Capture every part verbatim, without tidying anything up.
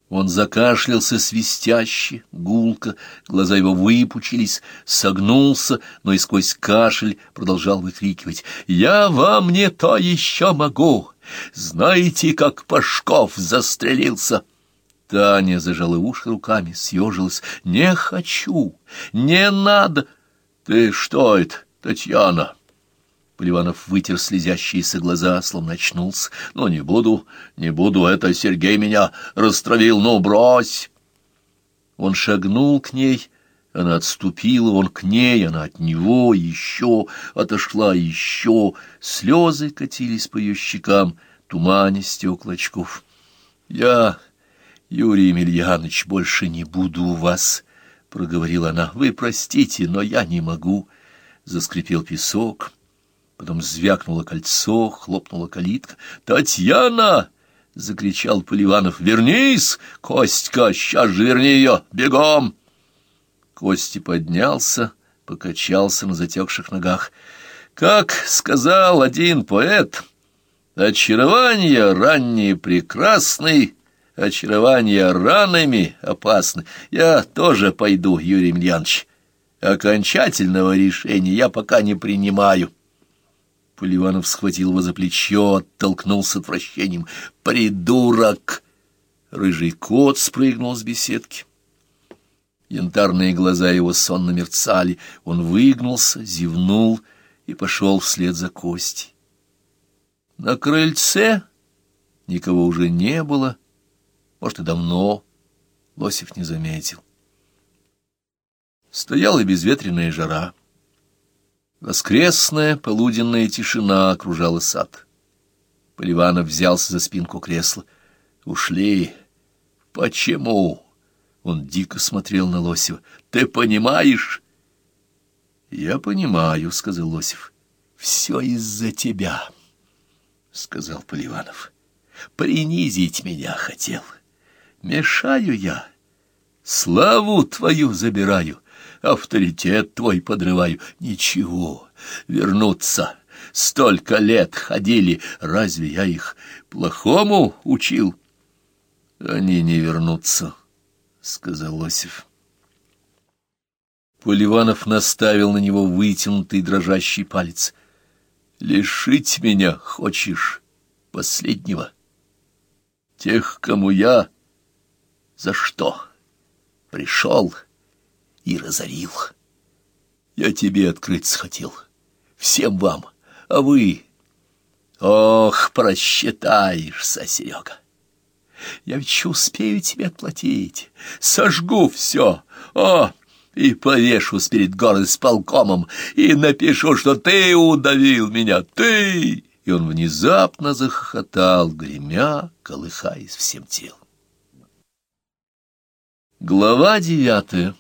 Он закашлялся свистяще, гулко, глаза его выпучились, согнулся, но и сквозь кашель продолжал выкрикивать: «Я вам не то еще могу! Знаете, как Пашков застрелился?» Таня зажала уши руками, съежилась. «Не хочу! Не надо!» «Ты что это, Татьяна?» Поливанов вытер слезящиеся глаза, словно очнулся. «Ну, не буду, не буду, это Сергей меня растравил, ну, брось!» Он шагнул к ней, она отступила, он к ней, она от него, еще, отошла еще. Слезы катились по ее щекам, туманя стекла очков. «Я, Юрий Емельянович, больше не буду у вас», — проговорила она. «Вы простите, но я не могу». Заскрипел песок. Потом звякнуло кольцо, хлопнула калитка. «Татьяна!» — закричал Поливанов. «Вернись! Костька, сейчас же верни ее! Бегом!» Костя поднялся, покачался на затекших ногах. «Как сказал один поэт, очарование ранние прекрасны, очарование ранами опасны. Я тоже пойду, Юрий Емельянович. Окончательного решения я пока не принимаю». Поливанов схватил его за плечо, оттолкнул с отвращением. «Придурок!» Рыжий кот спрыгнул с беседки. Янтарные глаза его сонно мерцали. Он выгнулся, зевнул и пошел вслед за Костей. На крыльце никого уже не было. Может, и давно. Лосев не заметил. Стояла безветренная жара. Воскресная полуденная тишина окружала сад. Поливанов взялся за спинку кресла. «Ушли. Почему?» Он дико смотрел на Лосева. «Ты понимаешь?» «Я понимаю», — сказал Лосев. «Все из-за тебя», — сказал Поливанов. «Принизить меня хотел. Мешаю я. Славу твою забираю. Авторитет твой подрываю. Ничего, вернуться. Столько лет ходили, разве я их плохому учил?» «Они не вернутся», — сказал Лосев. Поливанов наставил на него вытянутый дрожащий палец. «Лишить меня хочешь последнего? Тех, кому я за что пришел и разорил. Я тебе открыться хотел, всем вам, а вы... Ох, просчитаешься, Серега. Я ведь успею тебе отплатить, сожгу все, о, и повешусь перед горосполкомом, и напишу, что ты удавил меня, ты!» И он внезапно захохотал, гремя, колыхаясь всем телом. Глава девятая.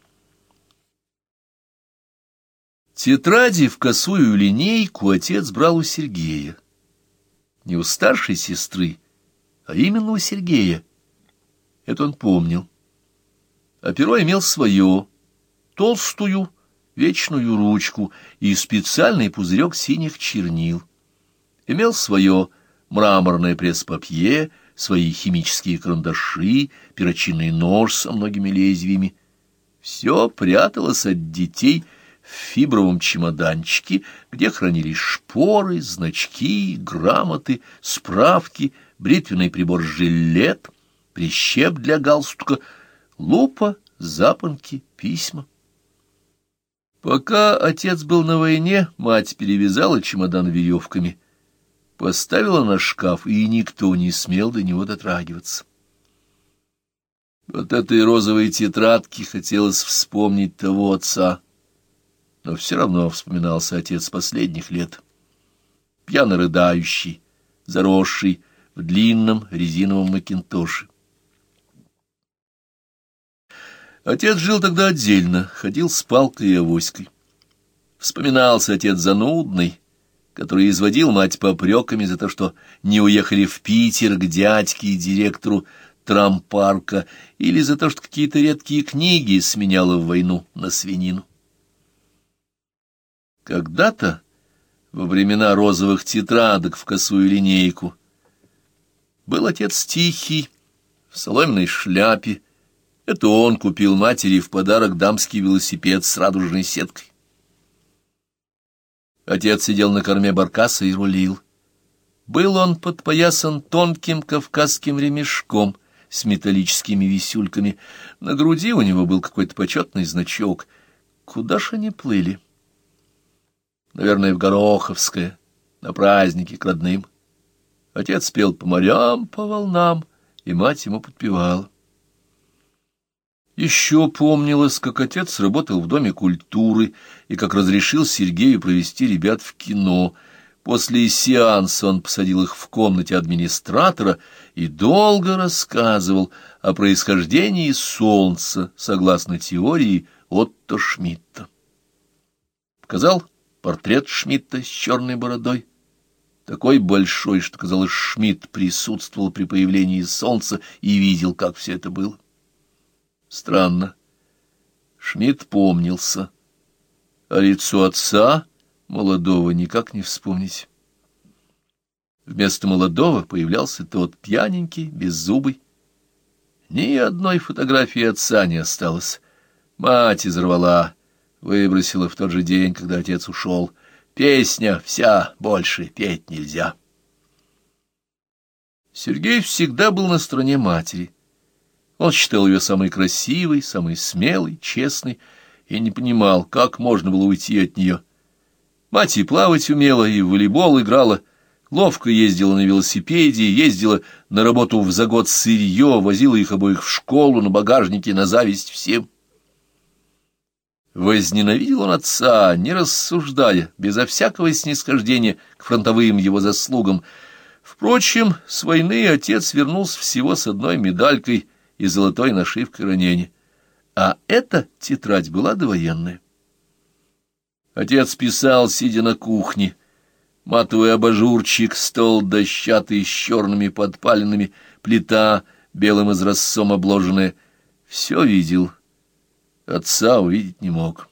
Тетради в косую линейку отец брал у Сергея. Не у старшей сестры, а именно у Сергея. Это он помнил. А перо имел свое, толстую, вечную ручку и специальный пузырек синих чернил. Имел свое мраморное пресс-папье, свои химические карандаши, перочинный нож со многими лезвиями. Все пряталось от детей в фибровом чемоданчике, где хранились шпоры, значки, грамоты, справки, бритвенный прибор-жилет, прищеп для галстука, лупа, запонки, письма. Пока отец был на войне, мать перевязала чемодан веревками, поставила на шкаф, и никто не смел до него дотрагиваться. Вот этой розовой тетрадке хотелось вспомнить того отца, но все равно вспоминался отец последних лет, пьяно рыдающий, заросший в длинном резиновом макинтоше. Отец жил тогда отдельно, ходил с палкой и авоськой. Вспоминался отец занудный, который изводил мать попреками за то, что не уехали в Питер к дядьке и директору трампарка, или за то, что какие-то редкие книги сменяла в войну на свинину. Когда-то, во времена розовых тетрадок в косую линейку, был отец тихий, в соломенной шляпе. Это он купил матери в подарок дамский велосипед с радужной сеткой. Отец сидел на корме баркаса и рулил. Был он подпоясан тонким кавказским ремешком с металлическими висюльками. На груди у него был какой-то почетный значок. Куда ж они плыли? Наверное, в Гороховское, на праздники к родным. Отец пел по морям, по волнам, и мать ему подпевала. Еще помнилось, как отец работал в Доме культуры и как разрешил Сергею провести ребят в кино. После сеанса он посадил их в комнате администратора и долго рассказывал о происхождении Солнца согласно теории Отто Шмидта. Показал портрет Шмидта с черной бородой, такой большой, что, казалось, Шмидт присутствовал при появлении Солнца и видел, как все это было. Странно. Шмидт помнился, а лицо отца молодого никак не вспомнить. Вместо молодого появлялся тот пьяненький, беззубый. Ни одной фотографии отца не осталось. Мать изорвала, выбросила в тот же день, когда отец ушел. Песня вся, больше петь нельзя. Сергей всегда был на стороне матери. Он считал ее самой красивой, самой смелой, честной, и не понимал, как можно было уйти от нее. Мать и плавать умела, и в волейбол играла, ловко ездила на велосипеде, ездила на работу в за год сырье, возила их обоих в школу, на багажнике, на зависть всем. Возненавидел он отца, не рассуждая, безо всякого снисхождения к фронтовым его заслугам. Впрочем, с войны отец вернулся всего с одной медалькой и золотой нашивкой ранения. А эта тетрадь была довоенная. Отец писал, сидя на кухне. Матовый абажурчик, стол дощатый с черными подпалинами, плита белым изразцом обложенная. Все видел. Отца увидеть не мог.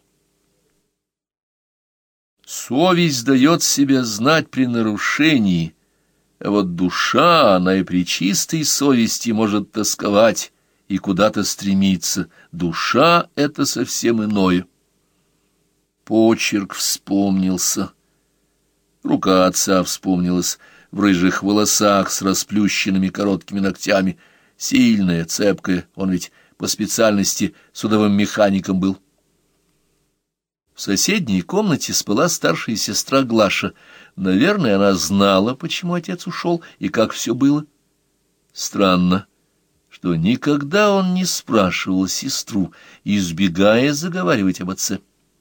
Совесть дает себя знать при нарушении, а вот душа, она и при чистой совести может тосковать и куда-то стремиться. Душа — это совсем иное. Почерк вспомнился. Рука отца вспомнилась в рыжих волосах с расплющенными короткими ногтями. Сильная, цепкая, он ведь по специальности судовым механиком был. В соседней комнате спала старшая сестра Глаша. Наверное, она знала, почему отец ушел и как все было. Странно, что никогда он не спрашивал сестру, избегая заговаривать об отце.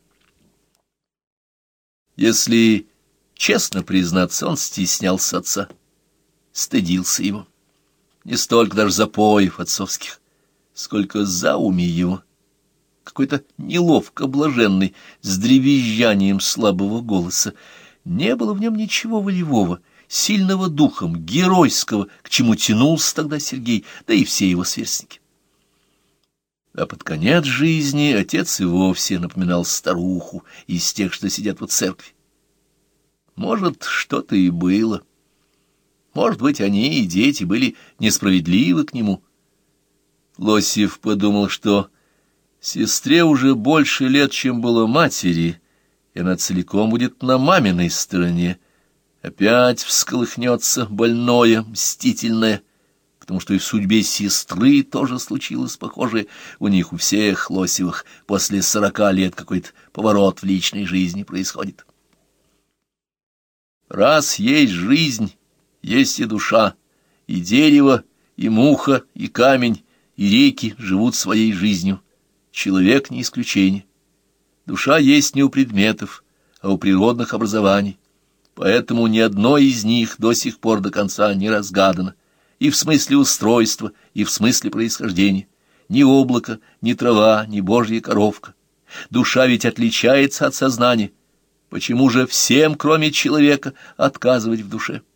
Если честно признаться, он стеснялся отца, стыдился его. Не столько даже запоев отцовских, сколько зауми его, какой-то неловко блаженный, с дребезжанием слабого голоса. Не было в нем ничего волевого, сильного духом, геройского, к чему тянулся тогда Сергей, да и все его сверстники. А под конец жизни отец и вовсе напоминал старуху из тех, что сидят в церкви. Может, что-то и было. Может быть, они и дети были несправедливы к нему. Лосев подумал, что сестре уже больше лет, чем было матери, и она целиком будет на маминой стороне. Опять всколыхнется больное, мстительное, потому что и в судьбе сестры тоже случилось похожее. У них у всех Лосевых после сорока лет какой-то поворот в личной жизни происходит. Раз есть жизнь, есть и душа, и дерево, и муха, и камень, и реки живут своей жизнью. Человек не исключение. Душа есть не у предметов, а у природных образований. Поэтому ни одно из них до сих пор до конца не разгадано. И в смысле устройства, и в смысле происхождения. Ни облако, ни трава, ни божья коровка. Душа ведь отличается от сознания. Почему же всем, кроме человека, отказывать в душе?